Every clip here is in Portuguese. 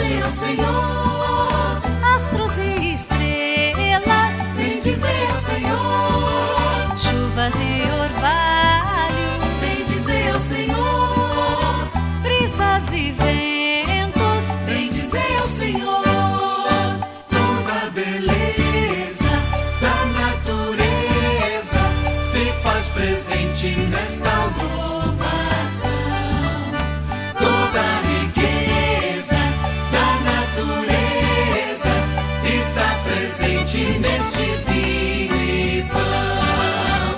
Bendizei ao Senhor. Astros e estrelas, Bendizei ao Senhor. chuvas e orvalho, Bendizei ao Senhor. brisas e ventos, Bendizei ao Senhor. Toda a beleza da natureza se faz presente nesta louvação. Toda a riqueza da natureza está presente neste vinho e pão.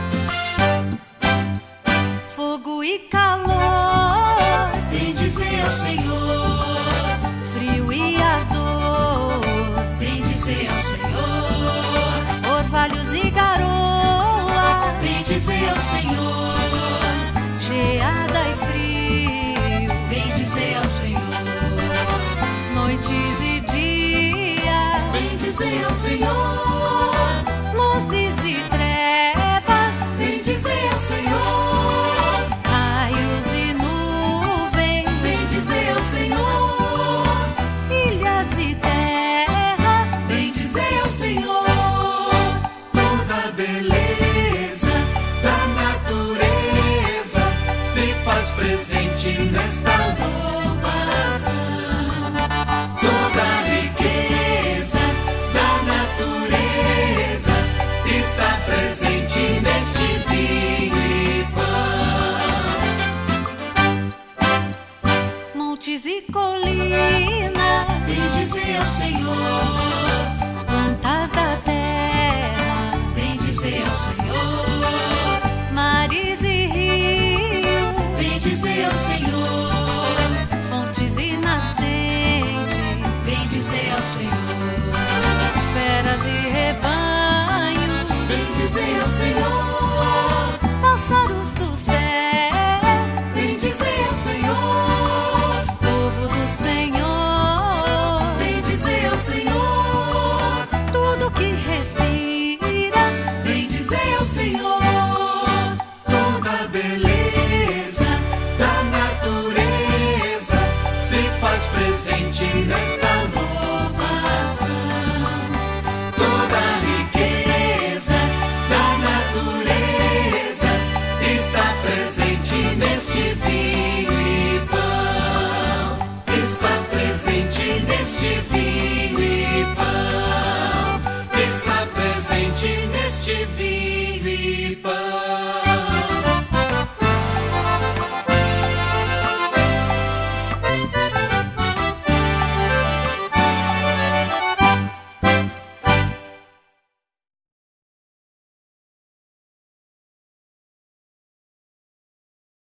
fogo e calor, Bendizei ao Senhor. frio e ardor, Bendizei ao Senhor. orvalhos e garoa, Bendizei ao Senhor. geada e frio, Bendizei ao Senhor. noites e dias, Bendizei ao Senhor. luzes e trevas, Bendizei ao Senhor. raios e nuvens, Bendizei ao Senhor. ilhas e terra, Bendizei ao Senhor. Toda a beleza da natureza se faz presente nesta luz.